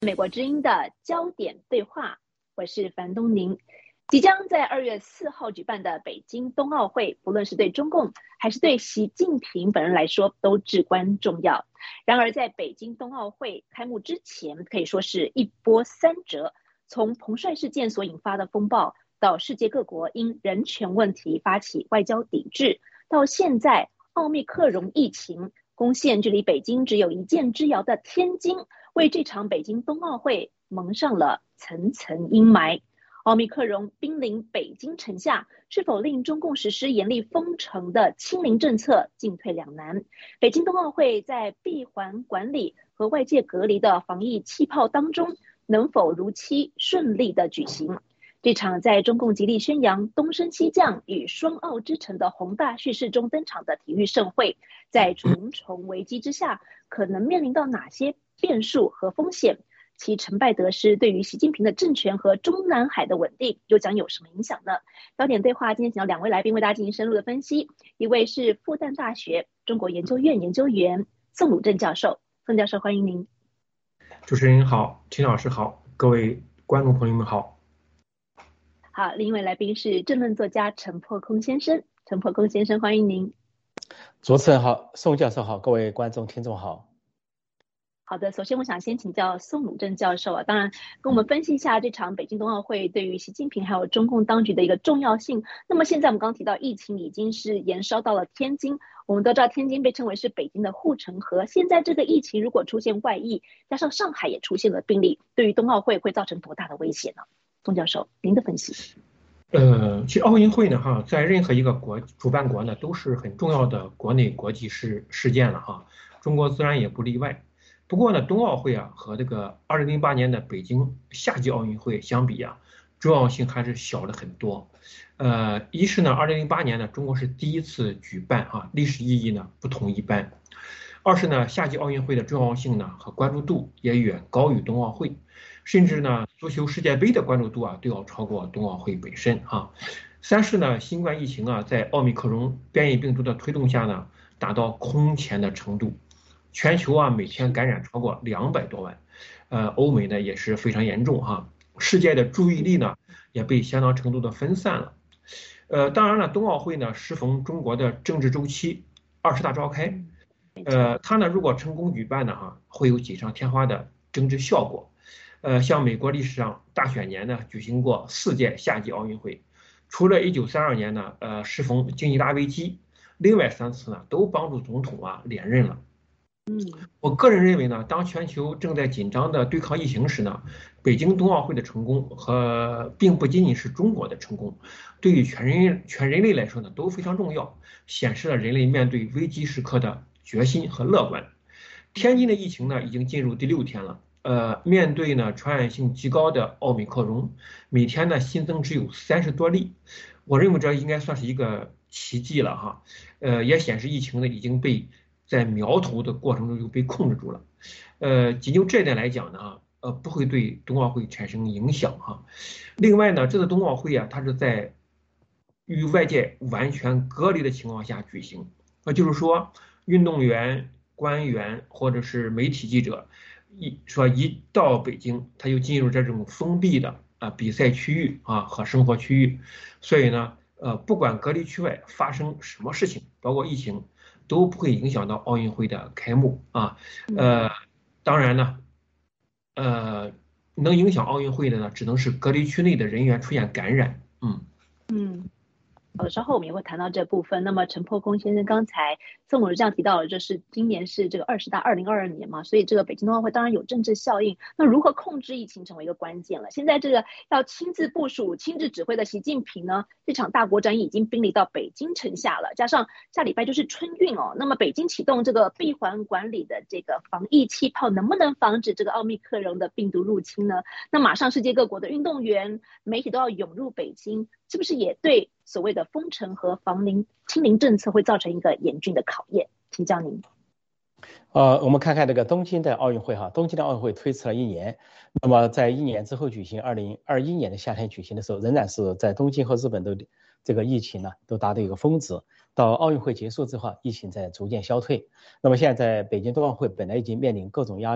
美国之音的焦点对话，我是樊东宁。即将在2月4号举办的北京冬奥会，不论是对中共还是对习近平本人来说，都至关重要。然而，在北京冬奥会开幕之前，可以说是一波三折，从彭帅事件所引发的风暴，到世界各国因人权问题发起外交抵制，到现在奥密克戎疫情攻陷距离北京只有一箭之遥的天津，为这场北京冬奥会蒙上了层层阴霾。奥密克戎濒临北京城下，是否令中共实施严厉封城的清零政策进退两难？北京冬奥会在闭环管理和外界隔离的防疫气泡当中，能否如期顺利的举行？这场在中共极力宣扬东升西降与双奥之城的宏大叙事中登场的体育盛会，在重重危机之下，可能面临到哪些变数和风险？其成败得失对于习近平的政权和中南海的稳定又将有什么影响呢？焦点对话今天请到2位来宾为大家进行深入的分析，一位是复旦大学中国研究院研究员宋鲁正教授，宋教授欢迎您。 主持人好，秦老师好，各位观众朋友们好。 好，另一位来宾是政论作家陈破空先生，陈破空先生欢迎您。 主持人好，宋教授好，各位观众听众好。 好的，首先我想先请教宋鲁正教授当然跟我们分析一下这场北京冬奥会对于习近平还有中共当局的一个重要性。那么现在我们刚刚提到疫情已经是延烧到了天津，我们都知道天津被称为是北京的护城河，现在这个疫情如果出现外溢，加上上海也出现了病例，对于冬奥会会造成多大的威胁呢？宋教授您的分析。 其实奥运会呢在任何一个主办国呢都是很重要的国内国际事件了中国自然也不例外。不过呢，冬奥会和这个2008年的北京夏季奥运会相比重要性还是小了很多。一是呢，2008年呢，中国是第一次举办历史意义呢不同一般。二是呢，夏季奥运会的重要性呢和关注度也远高于冬奥会，甚至呢，足球世界杯的关注度都要超过冬奥会本身三是呢，新冠疫情在奥密克戎变异病毒的推动下呢，达到空前的程度。全球每天感染超过200多万，欧美呢也是非常严重世界的注意力呢也被相当程度的分散了。当然了，冬奥会呢适逢中国的政治周期20大召开，它呢如果成功举办呢会有锦上添花的政治效果。像美国历史上大选年呢举行过4届夏季奥运会，除了1932年呢适逢经济大危机，另外3次呢都帮助总统连任了。我个人认为呢，当全球正在紧张的对抗疫情时呢，北京冬奥会的成功并不仅仅是中国的成功，对于全人类来说呢都非常重要，显示了人类面对危机时刻的决心和乐观。天津的疫情呢已经进入第6天了，面对呢传染性极高的奥密克戎，每天呢新增只有30多例，我认为这应该算是一个奇迹了也显示疫情呢已经被在苗头的过程中就被控制住了。仅就这点来讲呢不会对冬奥会产生影响另外呢，这次冬奥会它是在与外界完全隔离的情况下举行，就是说运动员、官员或者是媒体记者一到北京，他就进入这种封闭的比赛区域和生活区域，所以呢不管隔离区外发生什么事情，包括疫情，都不会影响到奥运会的开幕当然呢能影响奥运会的呢只能是隔离区内的人员出现感染。 稍后我们也会谈到这部分。那么陈破空先生刚才宋鲁这样提到了，就是今年是这个20大2022年嘛，所以这个北京冬奥会当然有政治效应。那如何控制疫情成为一个关键了。现在这个要亲自部署、亲自指挥的习近平呢，这场大国战役已经兵临到北京城下了，加上下礼拜就是春运那么北京启动这个闭环管理的这个防疫气泡，能不能防止这个奥密克戎的病毒入侵呢？那马上世界各国的运动员、媒体都要涌入北京，是不是也对所谓的封城和清零政策会造成一个严峻的考验？请教您。 我们看看这个东京的奥运会东京的奥运会推迟了1年，那么在1年之后举行，2021年的夏天举行的时候，仍然是在东京和日本都这个疫情呢都达到一个峰值。到奥运会结束之后，疫情在逐渐消退。那么现在北京冬奥会本来已经面临各种压力，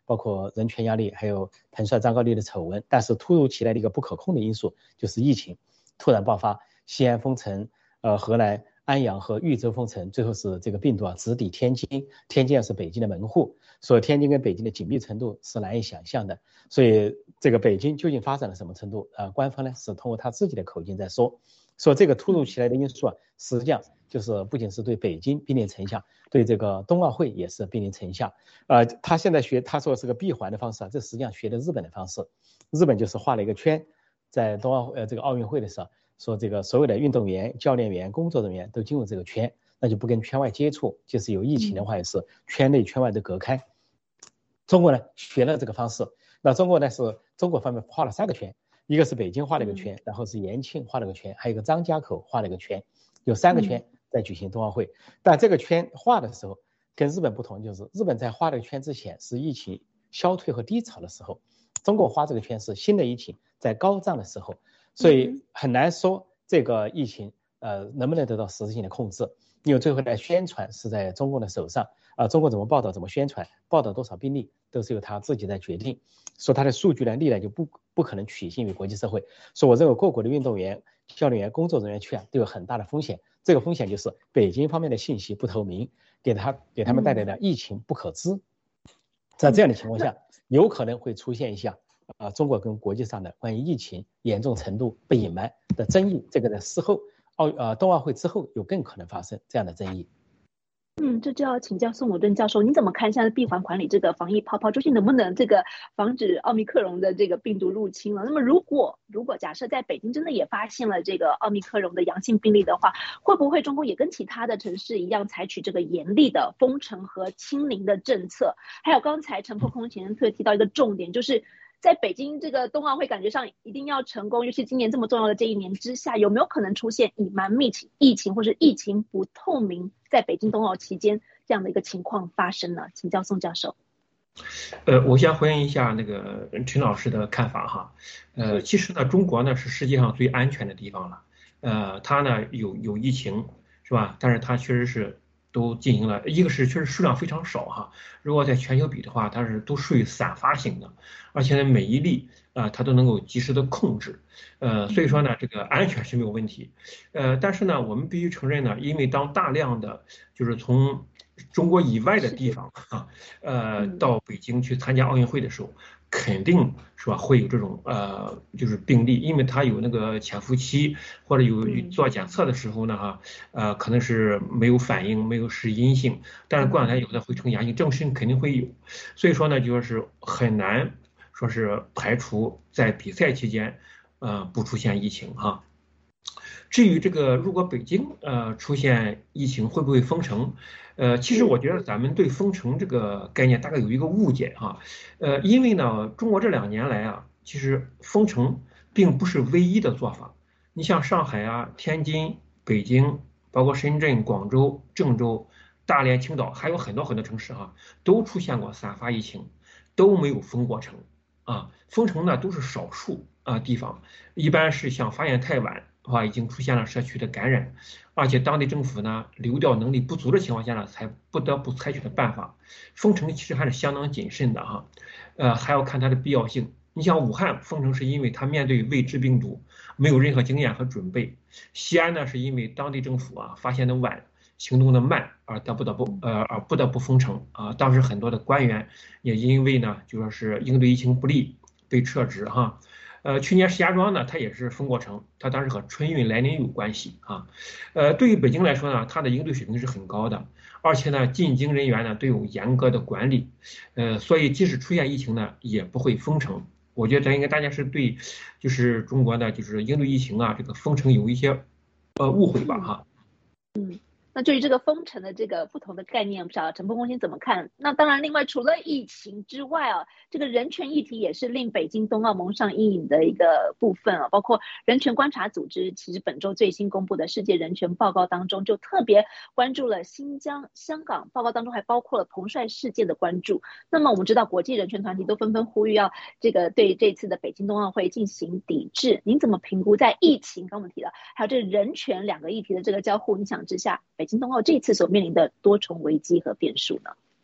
包括人权压力，还有彭帅、张高丽的丑闻。但是突如其来的一个不可控的因素就是疫情突然爆发，西安封城，河南安阳和豫州封城，最后是这个病毒直抵天津，天津是北京的门户，所以天津跟北京的紧密程度是难以想象的。所以这个北京究竟发展到什么程度？官方呢是通过他自己的口径在说这个突如其来的因素实际上就是不仅是对北京兵临城下，对这个冬奥会也是兵临城下。他现在他说是个闭环的方式这实际上学的日本的方式，日本就是画了一个圈，在这个奥运会的时候。说这个所有的运动员、教练员、工作人员都进入这个圈，那就不跟圈外接触，就是有疫情的话也是圈内圈外都隔开。中国呢学了这个方式，那中国方面画了3个圈，一个是北京画了一个圈，然后是延庆画了个圈，还有一个张家口画了一个圈，有3个圈在举行冬奥会。但这个圈画的时候跟日本不同，就是日本在画这个圈之前是疫情消退和低潮的时候，中国画这个圈是新的疫情在高涨的时候。所以很难说这个疫情能不能得到实质性的控制，因为最后的宣传是在中共的手上中国怎么报道怎么宣传，报道多少病例都是由他自己在决定，说他的数据呢历来就不可能取信于国际社会。所以我认为各国的运动员、教练员、工作人员去都有很大的风险，这个风险就是北京方面的信息不透明，给他们带来的疫情不可知。在这样的情况下，有可能会出现一下中国跟国际上的关于疫情严重程度被隐瞒的争议，这个在事后冬奥会之后有更可能发生这样的争议。 这就要请教宋武顿教授，你怎么看现在闭环管理这个防疫泡泡，究竟能不能这个防止奥密克戎的这个病毒入侵了？那么如果假设在北京真的也发现了这个奥密克戎的阳性病例的话，会不会中国也跟其他的城市一样采取这个严厉的封城和清零的政策？还有刚才陈破空前特提到一个重点，就是在北京这个冬奥会感觉上一定要成功，尤其今年这么重要的这一年之下，有没有可能出现隐瞒疫情或是疫情不透明，在北京冬奥期间这样的一个情况发生呢？请教宋教授。 我先回应一下那个陈老师的看法哈。其实呢，中国呢是世界上最安全的地方了。它呢有疫情是吧？但是它确实是都进行了，一个是确实数量非常少哈。如果在全球比的话，它是都属于散发型的，而且呢每一例它都能够及时的控制。所以说呢这个安全是没有问题。但是呢我们必须承认呢，因为当大量的就是从中国以外的地方到北京去参加奥运会的时候，肯定是吧会有这种就是病例，因为他有那个潜伏期，或者有做检测的时候呢可能是没有反应，没有是阴性，但是过两天有的会呈阳性，这种事情肯定会有。所以说呢就是很难说是排除在比赛期间不出现疫情哈。至于这个如果北京出现疫情会不会封城？其实我觉得咱们对封城这个概念大概有一个误解哈。因为呢中国这2年来其实封城并不是唯一的做法。你像上海天津、北京，包括深圳、广州、郑州、大连、青岛，还有很多很多城市都出现过散发疫情，都没有封过城封城呢都是少数地方，一般是像发现太晚已经出现了社区的感染，而且当地政府呢流调能力不足的情况下呢，才不得不采取的办法。封城其实还是相当谨慎的还要看它的必要性。你像武汉封城是因为它面对未知病毒没有任何经验和准备，西安呢是因为当地政府发现的晚，行动的慢而不得不封城当时很多的官员也因为呢就说是应对疫情不力被撤职去年石家庄呢，它也是封过城，它当时和春运来临有关系对于北京来说呢，它的应对水平是很高的，而且呢，进京人员呢都有严格的管理，所以即使出现疫情呢，也不会封城。我觉得这应该大家是对，就是中国的就是应对疫情这个封城有一些误会吧那对于这个封城的这个不同的概念，不晓得陈波公先怎么看？那当然，另外除了疫情之外这个人权议题也是令北京冬奥蒙上阴影的一个部分包括人权观察组织，其实本周最新公布的世界人权报告当中，就特别关注了新疆、香港，报告当中还包括了彭帅事件的关注。那么我们知道，国际人权团体都纷纷呼吁要这个对这次的北京冬奥会进行抵制。您怎么评估在疫情刚我们提到，还有这人权2个议题的这个交互影响之下，北京冬奥这次所面临的多重危机和变数呢？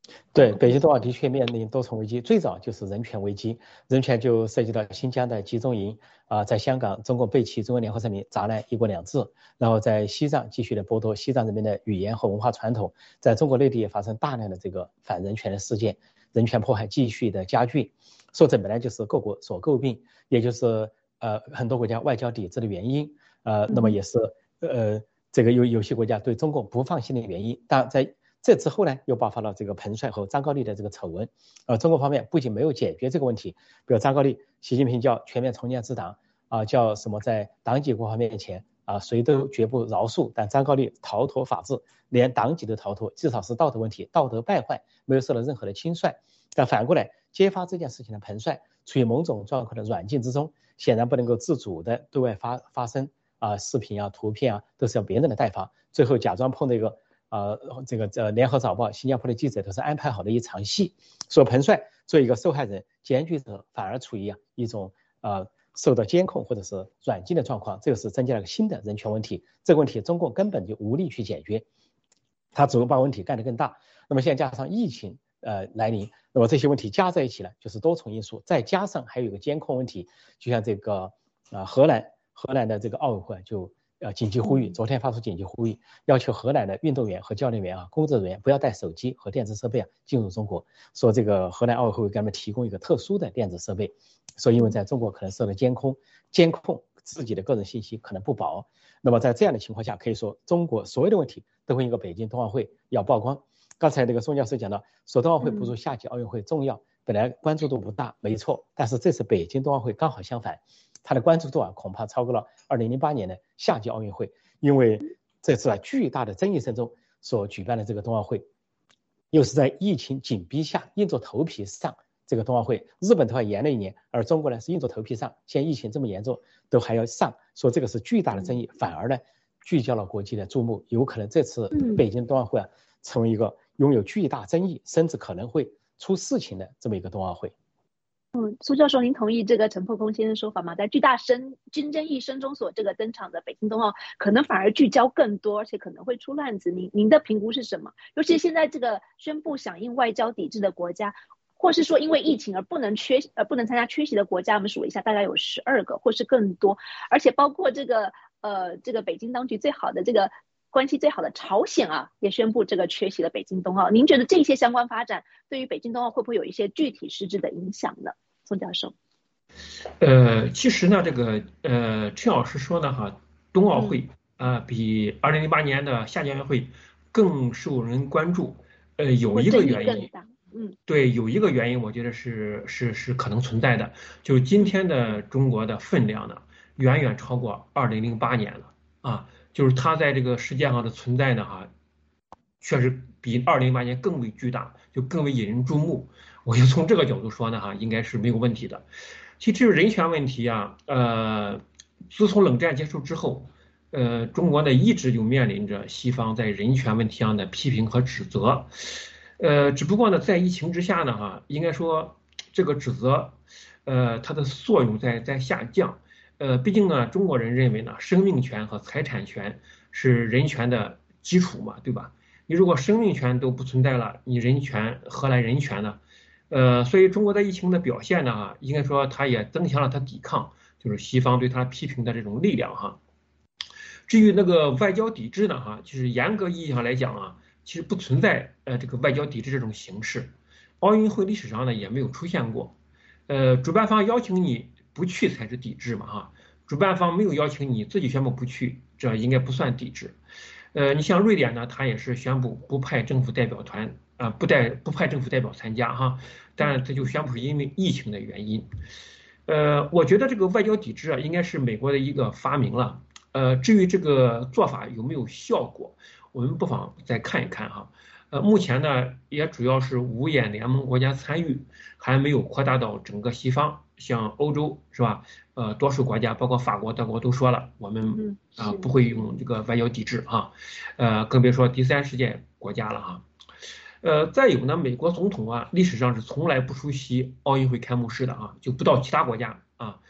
对，北京冬奥的确面临多重危机，最早就是人权危机，人权就涉及到新疆的集中营在香港中共背弃中国联合声明，砸烂一国两制，然后在西藏继续的剥夺西藏人民的语言和文化传统，在中国内地也发生大量的这个反人权的事件，人权迫害继续的加剧，说这本来就是各国所诟病，也就是很多国家外交抵制的原因，那么也是这个有些国家对中共不放心的原因，但在这之后呢，又爆发了这个彭帅和张高丽的这个丑闻。中国方面不仅没有解决这个问题，比如张高丽，习近平叫全面重建治党叫什么在党纪国法面前谁都绝不饶恕，但张高丽逃脱法治，连党纪都逃脱，至少是道德问题，道德败坏，没有受到任何的轻率。但反过来，揭发这件事情的彭帅，处于某种状况的软禁之中，显然不能够自主的对外发声视频图片都是要别人的代发，最后假装碰那个。这个联合早报、新加坡的记者都是安排好的一场戏，说彭帅作为一个受害人、检举者，反而处于一种受到监控或者是软禁的状况，这个是增加了个新的人权问题。这个问题中共根本就无力去解决，他只会把问题干得更大。那么现在加上疫情来临，那么这些问题加在一起呢，就是多重因素，再加上还有一个监控问题，就像这个荷兰的这个奥委会就。紧急呼吁，昨天发出紧急呼吁，要求荷兰的运动员和教练员工作人员不要带手机和电子设备进入中国。说这个荷兰奥委会给他们提供一个特殊的电子设备，说因为在中国可能受到监控自己的个人信息可能不保。那么在这样的情况下，可以说中国所有的问题都会因为北京冬奥会要曝光。刚才那个宋教授讲到，说冬奥会不如夏季奥运会重要，本来关注度不大，没错，但是这次北京冬奥会刚好相反。它的关注度恐怕超过了2008年的夏季奥运会，因为这次巨大的争议声中所举办的这个冬奥会，又是在疫情紧逼下硬着头皮上这个冬奥会。日本的话延了1年，而中国呢是硬着头皮上，现在疫情这么严重都还要上，说这个是巨大的争议，反而呢聚焦了国际的注目，有可能这次北京冬奥会成为一个拥有巨大争议，甚至可能会出事情的这么一个冬奥会。 苏教授，您同意这个陈破空先生说法吗？在巨大争议声中所这个登场的北京冬奥，可能反而聚焦更多，而且可能会出乱子。您的评估是什么？尤其现在这个宣布响应外交抵制的国家，或是说因为疫情而不能参加缺席的国家，我们数了一下，大概有12个或是更多，而且包括这个北京当局关系最好的朝鲜也宣布这个缺席了北京冬奥。您觉得这些相关发展对于北京冬奥会不会有一些具体实质的影响呢？宋教授， 其实呢，这个陈老师说呢冬奥会比2008年的夏季奥运会更受人关注。有一个原因，对，有一个原因，我觉得是可能存在的，就是今天的中国的分量呢，远远超过2008年了就是它在这个世界上的存在呢确实比2008年更为巨大，就更为引人注目。我就从这个角度说呢应该是没有问题的。其实这个人权问题自从冷战结束之后，中国呢一直就面临着西方在人权问题上的批评和指责。只不过呢，在疫情之下呢应该说这个指责，它的作用在下降。毕竟呢，中国人认为呢，生命权和财产权是人权的基础嘛，对吧？你如果生命权都不存在了，你人权何来人权呢？所以中国在疫情的表现呢应该说它也增强了它抵抗就是西方对它批评的这种力量至于那个外交抵制呢就是严格意义上来讲其实不存在这个外交抵制这种形式，奥运会历史上呢也没有出现过。主办方邀请你不去才是抵制嘛主办方没有邀请你自己宣布不去，这应该不算抵制。你像瑞典呢，他也是宣布不派政府代表团不派政府代表参加但这就宣布是因为疫情的原因。我觉得这个外交抵制应该是美国的一个发明了。至于这个做法有没有效果，我们不妨再看一看目前呢也主要是五眼联盟国家参与，还没有扩大到整个西方，像欧洲是吧？多数国家包括法国、德国都说了，我们不会用这个外交抵制更别说第三世界国家了再有呢，美国总统历史上是从来不出席奥运会开幕式的就不到其他国家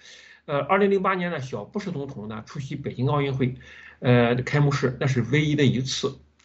2008年呢，小布什总统呢出席北京奥运会开幕式，那是唯一的一次。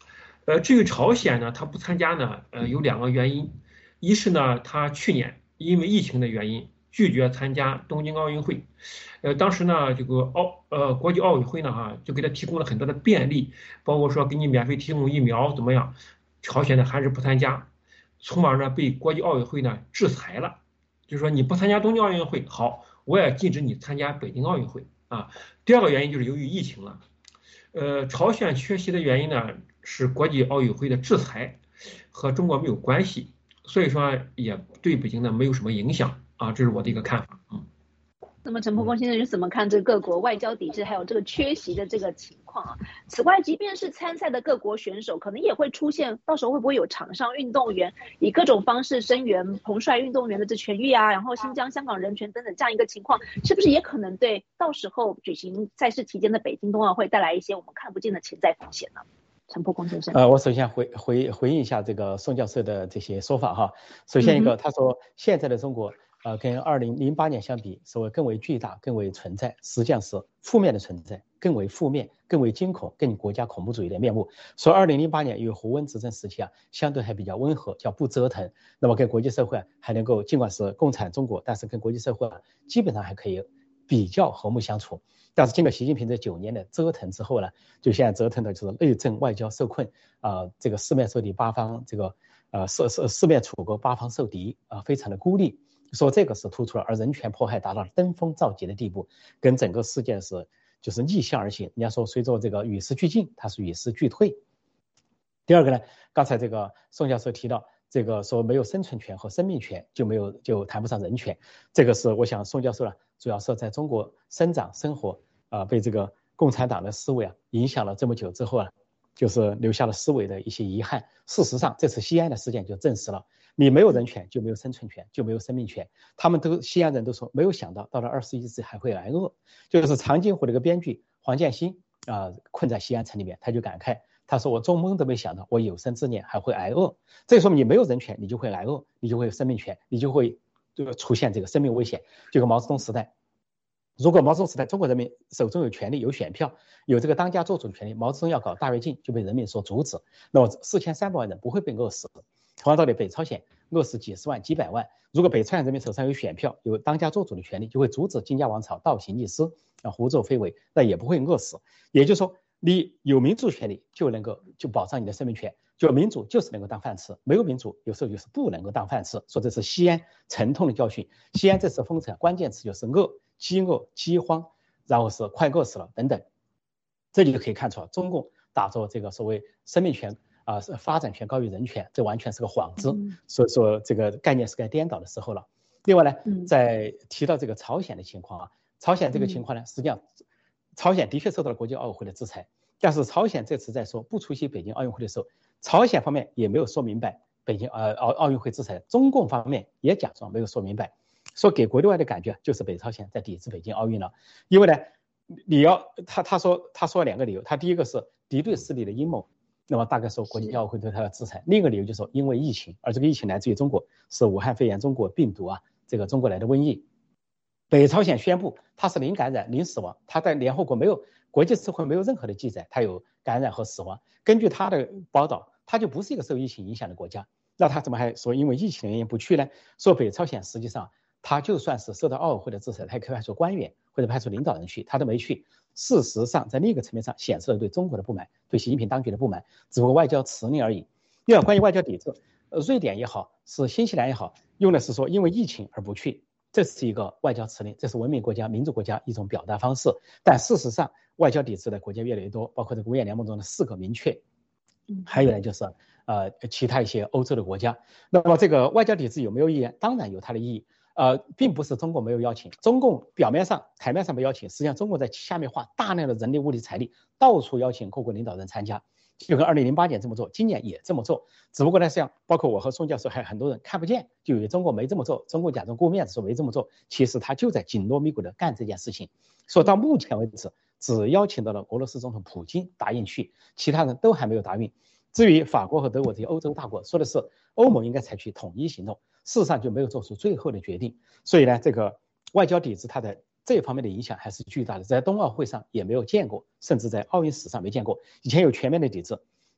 至于朝鲜呢，他不参加呢，有2个原因，一是呢，他去年因为疫情的原因拒绝参加东京奥运会，当时呢，这个国际奥委会呢就给他提供了很多的便利，包括说给你免费提供疫苗怎么样，朝鲜呢还是不参加，从而呢被国际奥委会呢制裁了，就是说你不参加东京奥运会，好，我也禁止你参加北京奥运会啊。第2个原因就是由于疫情了。朝鲜缺席的原因呢是国际奥委会的制裁，和中国没有关系，所以说也对北京呢没有什么影响啊，这是我的一个看法。 那么陈伯公先生是怎么看这各国外交抵制还有这个缺席的这个情况啊？此外，即便是参赛的各国选手，可能也会出现，到时候会不会有场上运动员以各种方式声援彭帅运动员的这权益啊，然后新疆、香港人权等等这样一个情况，是不是也可能对到时候举行赛事期间的北京冬奥会带来一些我们看不见的潜在风险呢？陈伯公先生， 我首先回应一下这个宋教授的这些说法哈。首先一个，他说现在的中国跟2008年相比，所谓更为巨大、更为存在，实际上是负面的存在，更为负面、更为惊恐、更国家恐怖主义的面目。所以2008年因为胡温执政时期相对还比较温和，叫不折腾，那么跟国际社会还能够，尽管是共产中国，但是跟国际社会基本上还可以比较和睦相处。但是经过习近平这9年的折腾之后呢，就现在折腾的就是内政外交受困这个四面受敌，八方这个四面楚歌，八方受敌非常的孤立。说这个是突出了，而人权迫害达到了登峰造极的地步，跟整个世界就是逆向而行。人家说随着这个与时俱进，它是与时俱退。第2个呢，刚才这个宋教授提到，这个说没有生存权和生命权就谈不上人权，这个是我想宋教授呢，主要是在中国生长生活被这个共产党的思维影响了这么久之后就是留下了思维的一些遗憾。事实上，这次西安的事件就证实了，你没有人权就没有生存权，就没有生命权。西安人都说没有想到，到了21世纪还会挨饿。就是长津湖的一个编剧黄建新困在西安城里面，他就感慨，他说我做梦都没想到，我有生之年还会挨饿。这说明你没有人权，你就会挨饿，你就会有生命权，你就会出现这个生命危险。就跟毛泽东时代。如果毛泽东时代中国人民手中有权利、有选票、有这个当家作主的权利，毛泽东要搞大跃进就被人民所阻止，那么4300万人不会被饿死。同样道理，北朝鲜饿死几十万、几百万，如果北朝鲜人民手上有选票、有当家作主的权利，就会阻止金家王朝倒行逆施胡作非为，那也不会饿死。也就是说，你有民主权利就保障你的生命权，就民主就是能够当饭吃，没有民主有时候就是不能够当饭吃。说这是西安沉痛的教训。西安这次封城关键词就是饿、饥饿、饥荒，然后是快饿死了等等。这里就可以看出中共打着这个所谓生命权发展权高于人权，这完全是个幌子。所以说这个概念是该颠倒的时候了。另外呢，在提到这个朝鲜的情况朝鲜这个情况呢，实际上朝鲜的确受到了国际奥委会的制裁，但是朝鲜这次在说不出席北京奥运会的时候，朝鲜方面也没有说明白北京奥运会制裁，中共方面也假装没有说明白，说给国内外的感觉就是北朝鲜在抵制北京奥运了。因为呢，他说2个理由，他第一个是敌对势力的阴谋，那么大概说国际奥委会对他的制裁。另一个理由就是说因为疫情，而这个疫情来自于中国，是武汉肺炎中国病毒这个中国来的瘟疫。北朝鲜宣布它是零感染、零死亡，它在联合国国际社会没有任何的记载它有感染和死亡。根据他的报道，它就不是一个受疫情影响的国家。那他怎么还说因为疫情的原因不去呢？说北朝鲜实际上他就算是受到奥委会的制裁，他也可以派出官员或者派出领导人去，他都没去。事实上在另一个层面上显示了对中国的不满，对习近平当局的不满，只不过外交辞令而已。另外关于外交抵制，瑞典也好，是新西兰也好，用的是说因为疫情而不去，这是一个外交辞令，这是文明国家、民主国家一种表达方式。但事实上外交抵制的国家越来越多，包括这个五眼联盟中的4个明确，还有呢就是其他一些欧洲的国家。那么这个外交抵制有没有意义？当然有它的意义。并不是中国没有邀请，中共表面上台面上没邀请，实际上中国在下面花大量的人力物力财力，到处邀请各国领导人参加，就跟2008年这么做，今年也这么做。只不过呢，像包括我和宋教授还有很多人看不见，就以为中国没这么做，中国假装顾面子说没这么做，其实他就在紧锣密鼓的干这件事情。说到目前为止，只邀请到了俄罗斯总统普京答应去，其他人都还没有答应。至于法国和德国这些欧洲大国，说的是欧盟应该采取统一行动，事实上就没有做出最后的决定。所以呢，这个外交抵制它的这方面的影响还是巨大的，在冬奥会上也没有见过，甚至在奥运史上没见过。以前有全面的抵制，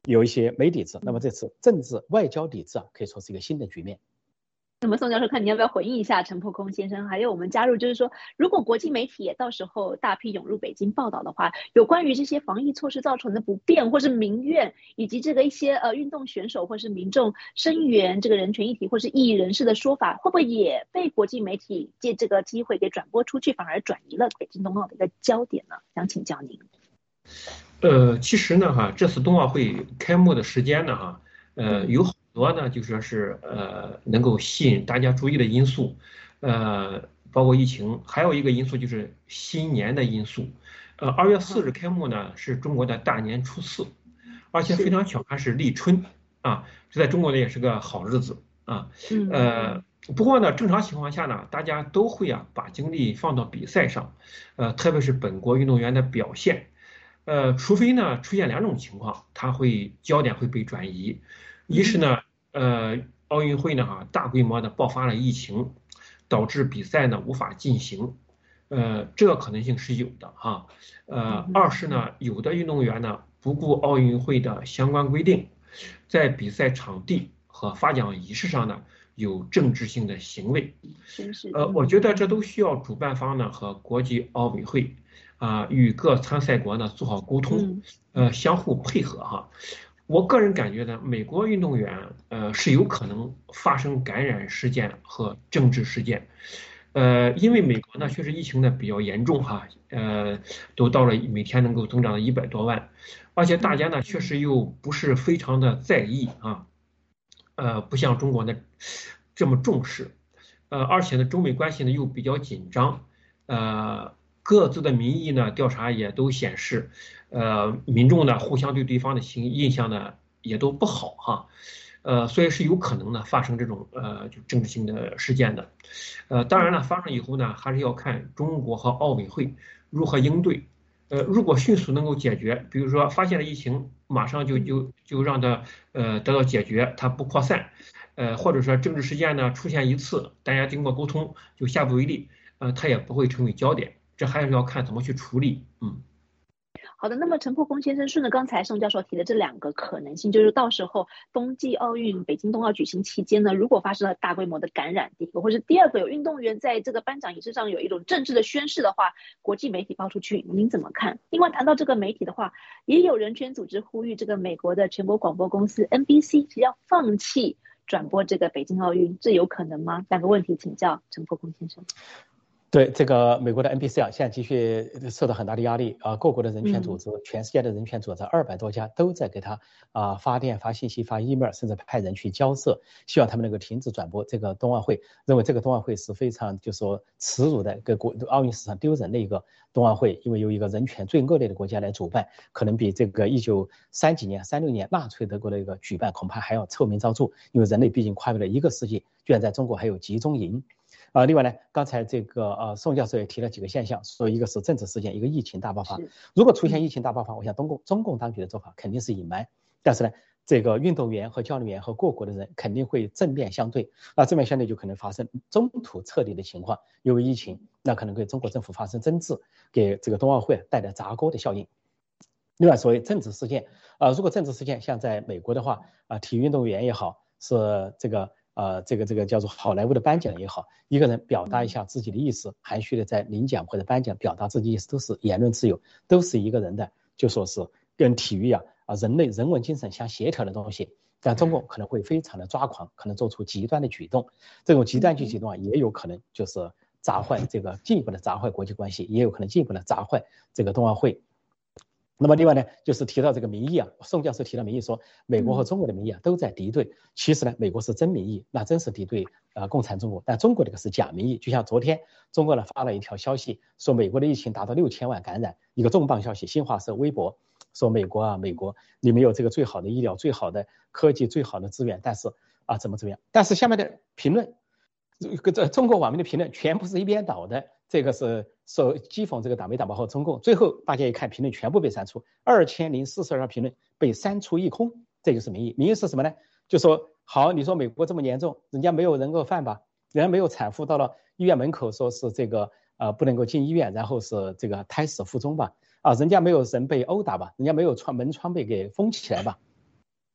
有一些没抵制，那么这次政治外交抵制可以说是一个新的局面。 那么宋教授，看你要不要回应一下陈破空先生，还有我们加入，就是说，如果国际媒体也到时候大批涌入北京报道的话，有关于这些防疫措施造成的不便，或是民怨，以及这个一些运动选手或是民众声援这个人权议题或是异议人士的说法，会不会也被国际媒体借这个机会给转播出去，反而转移了北京冬奥的一个焦点呢？想请教您。 其实呢，这次冬奥会开幕的时间呢，有很多呢，就说是能够吸引大家注意的因素，包括疫情，还有一个因素就是新年的因素。2月4日开幕呢，是中国的大年初4，而且非常巧，还是立春啊，这在中国呢也是个好日子啊。不过呢，正常情况下呢，大家都会把精力放到比赛上，特别是本国运动员的表现。除非呢出现2种情况，焦点会被转移。一是呢，奥运会呢大规模的爆发了疫情，导致比赛呢无法进行，这个可能性是有的哈。二是呢，有的运动员呢不顾奥运会的相关规定，在比赛场地和发奖仪式上呢有政治性的行为。我觉得这都需要主办方呢和国际奥委会与各参赛国呢做好沟通，相互配合哈。我个人感觉呢，美国运动员是有可能发生感染事件和政治事件，因为美国呢确实疫情呢比较严重哈，都到了每天能够增长了100多万，而且大家呢确实又不是非常的在意不像中国呢这么重视，而且呢中美关系呢又比较紧张，各自的民意呢调查也都显示，民众呢互相对对方的印象呢也都不好哈，所以是有可能呢发生这种就政治性的事件的，当然了，发生以后呢还是要看中国和奥委会如何应对，如果迅速能够解决，比如说发现了疫情，马上就让它得到解决，它不扩散，或者说政治事件呢出现一次，大家经过沟通就下不为例，它也不会成为焦点。这还是要看怎么去处理。 好的，那么陈破空先生顺着刚才宋教授提的这2个可能性，就是到时候冬季奥运、北京冬奥举行期间呢，如果发生了大规模的感染，第一个，或是第二个有运动员在这个颁奖仪式上有一种政治的宣示的话，国际媒体爆出去，您怎么看？另外谈到这个媒体的话，也有人权组织呼吁这个美国的全国广播公司 NBC 只要放弃转播这个北京奥运，这有可能吗？2个问题请教陈破空先生。 对，这个美国的 NBC 现在的确受到很大的压力各国的人权组织，全世界的人权组织200多家都在给他发电、发信息、发 email， 甚至派人去交涉，希望他们能够停止转播这个冬奥会，认为这个冬奥会是非常就说耻辱的，给奥运史上丢人的一个冬奥会，因为由一个人权最恶劣的国家来主办，可能比这个1930几年、36年纳粹德国的一个举办恐怕还要臭名昭著，因为人类毕竟跨越了1个世纪，居然在中国还有集中营。另外呢，刚才这个宋教授也提了几个现象，说一个是政治事件，一个疫情大爆发。如果出现疫情大爆发，我想中共当局的做法肯定是隐瞒，但是呢，这个运动员和教练员和各国的人肯定会正面相对，正面相对就可能发生中途撤离的情况，因为疫情，那可能给中国政府发生争执，给这个冬奥会带来砸锅的效应。另外，所谓政治事件如果政治事件像在美国的话体育运动员也好，是这个叫做好莱坞的颁奖也好，一个人表达一下自己的意思，含蓄的在领奖或者颁奖表达自己意思，都是言论自由，都是一个人的就说是跟体育人类人文精神相协调的东西。但中共可能会非常的抓狂，可能做出极端的举动，这种极端举动也有可能就是进一步的砸坏国际关系，也有可能进一步的砸坏这个冬奥会。那么另外呢，就是提到这个民意宋教授提到民意说美国和中国的民意都在敌对，其实呢，美国是真民意，那真是敌对共产中国，但中国这个是假民意。就像昨天中国呢发了一条消息，说美国的疫情达到6000万感染，一个重磅消息，新华社微博说美国你们有这个最好的医疗、最好的科技、最好的资源，但是怎么样？但是下面的评论，中国网民的评论全部是一边倒的，这个是说讥讽这个党媒党报和中共。最后大家一看，评论全部被删除，2042条评论被删除一空，这就是民意。民意是什么呢？就说好，你说美国这么严重，人家没有人够饭吧？人家没有产妇到了医院门口说是这个不能够进医院，然后是这个胎死腹中吧？人家没有人被殴打吧？人家没有门窗被给封起来吧？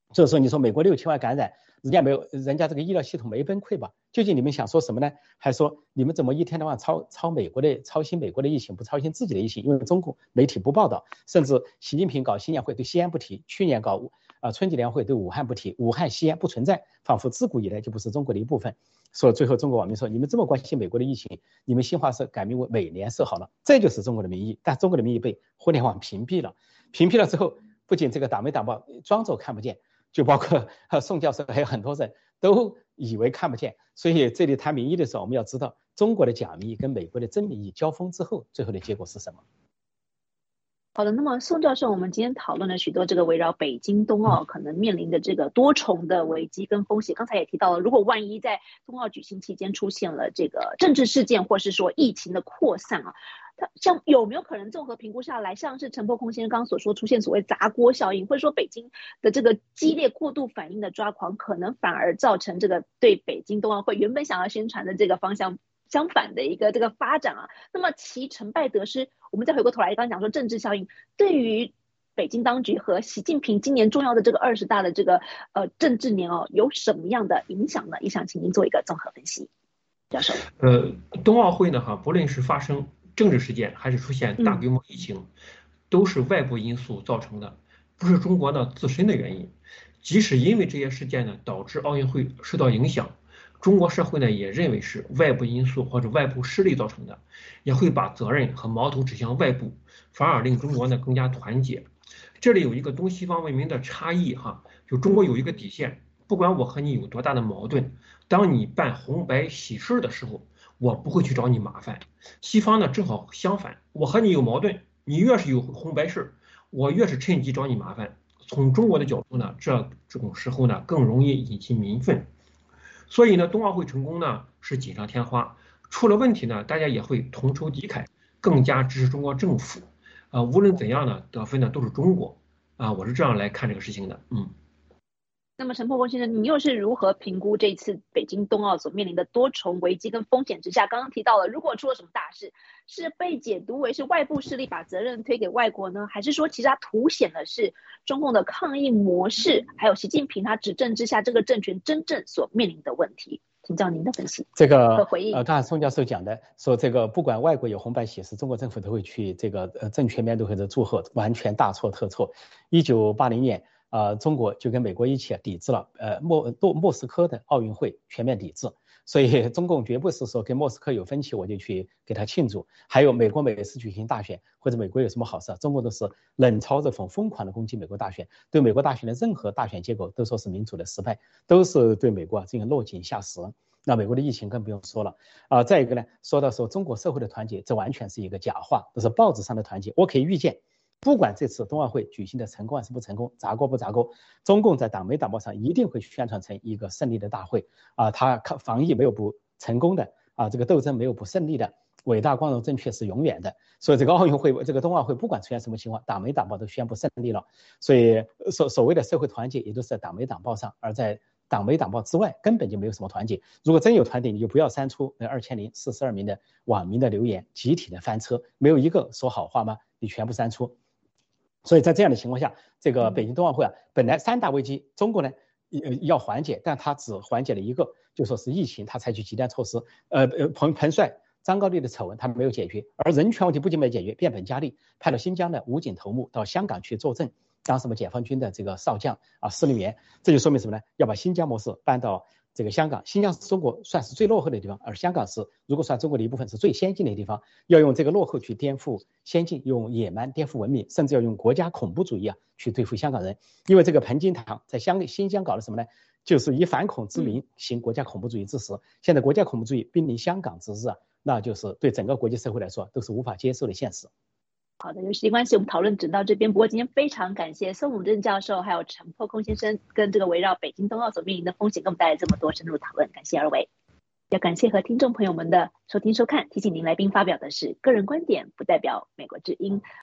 所以说你说美国6000万感染，人家这个医疗系统没崩溃吧？究竟你们想说什么呢？还说你们怎么一天到晚操心美国的疫情，不操心自己的疫情？因为中共媒体不报道，甚至习近平搞新年会对西安不提，去年搞春节联欢会对武汉不提，武汉西安不存在，仿佛自古以来就不是中国的一部分。说最后中国网民说，你们这么关心美国的疫情，你们新华社改名为美联社好了，这就是中国的民意。但中国的民意被互联网屏蔽了之后，不仅这个党媒党报装作看不见，就包括宋教授还有很多人都以为看不见。所以这里谈民意的时候，我们要知道中国的假民意跟美国的真民意交锋之后，最后的结果是什么。 好的，那么宋教授，我们今天讨论了许多这个围绕北京冬奥可能面临的这个多重的危机跟风险。刚才也提到了，如果万一在冬奥举行期间出现了这个政治事件，或是说疫情的扩散啊，它像有没有可能综合评估下来，像是陈破空先生刚刚所说，出现所谓砸锅效应，或者说北京的这个激烈过度反应的抓狂，可能反而造成这个对北京冬奥会原本想要宣传的这个方向相反的一个这个发展啊？那么其成败得失，我们再回过头来，刚刚讲说政治效应对于北京当局和习近平今年重要的这个20大的这个政治年有什么样的影响呢？也想请您做一个综合分析，教授。 冬奥会呢不论是发生政治事件还是出现大规模疫情，都是外部因素造成的，不是中国呢自身的原因。即使因为这些事件呢导致奥运会受到影响，中国社会呢也认为是外部因素或者外部势力造成的，也会把责任和矛头指向外部，反而令中国呢更加团结。这里有一个东西方文明的差异就中国有一个底线，不管我和你有多大的矛盾，当你办红白喜事的时候，我不会去找你麻烦。西方呢正好相反，我和你有矛盾，你越是有红白事，我越是趁机找你麻烦。从中国的角度呢，这种时候呢更容易引起民愤。所以呢，冬奥会成功呢是锦上添花，出了问题呢，大家也会同仇敌忾，更加支持中国政府。无论怎样呢，得分呢都是中国。我是这样来看这个事情的。 那么陈破空先生，你又是如何评估这次北京冬奥所面临的多重危机跟风险之下？刚刚提到了，如果出了什么大事，是被解读为是外部势力把责任推给外国呢，还是说其实它凸显的是中共的抗疫模式，还有习近平他执政之下这个政权真正所面临的问题？请教您的分析。 这个回应刚才宋教授讲的说，这个不管外国有红白喜事，中国政府都会去这个正确面对或者祝贺，完全大错特错。1980年。中国就跟美国一起抵制了莫斯科的奥运会，全面抵制。所以中共绝不是说跟莫斯科有分歧我就去给他庆祝。还有美国每次举行大选或者美国有什么好事，中国都是冷嘲热讽，疯狂的攻击美国大选，对美国大选的任何大选结果都说是民主的失败，都是对美国进行落井下石。那美国的疫情更不用说了再一个呢，说到说中国社会的团结，这完全是一个假话，这是报纸上的团结。我可以预见，不管这次冬奥会举行的成功还是不成功，砸锅不砸锅，中共在党媒党报上一定会宣传成一个胜利的大会他防疫没有不成功的这个斗争没有不胜利的，伟大光荣正确是永远的。所以这个奥运会这个冬奥会不管出现什么情况，党媒党报都宣布胜利了。所以所谓的社会团结也都是在党媒党报上，而在党媒党报之外根本就没有什么团结。如果真有团结，你就不要删除那2042名的网民的留言，集体的翻车，没有一个说好话吗？你全部删除。所以在这样的情况下，这个北京冬奥会本来3大危机，中国呢要缓解，但他只缓解了一个，就说是疫情，他采取极端措施。彭帅、张高丽的丑闻他没有解决，而人权问题不仅没解决，变本加厉，派了新疆的武警头目到香港去作证，当什么解放军的这个少将司令员，这就说明什么呢？要把新疆模式搬到这个香港。新疆是中国算是最落后的地方，而香港是如果算中国的一部分是最先进的地方，要用这个落后去颠覆先进，用野蛮颠覆文明，甚至要用国家恐怖主义去对付香港人。因为这个彭金堂在新疆搞的什么呢？就是以反恐之名行国家恐怖主义之实。现在国家恐怖主义濒临香港之日那就是对整个国际社会来说都是无法接受的现实。 好的，有时间关系我们讨论只到这边。不过今天非常感谢宋永正教授还有陈破空先生跟这个围绕北京冬奥所面临的风险给我们带来这么多深入讨论，感谢二位。要感谢和听众朋友们的收听收看，提醒您来宾发表的是个人观点，不代表美国之音。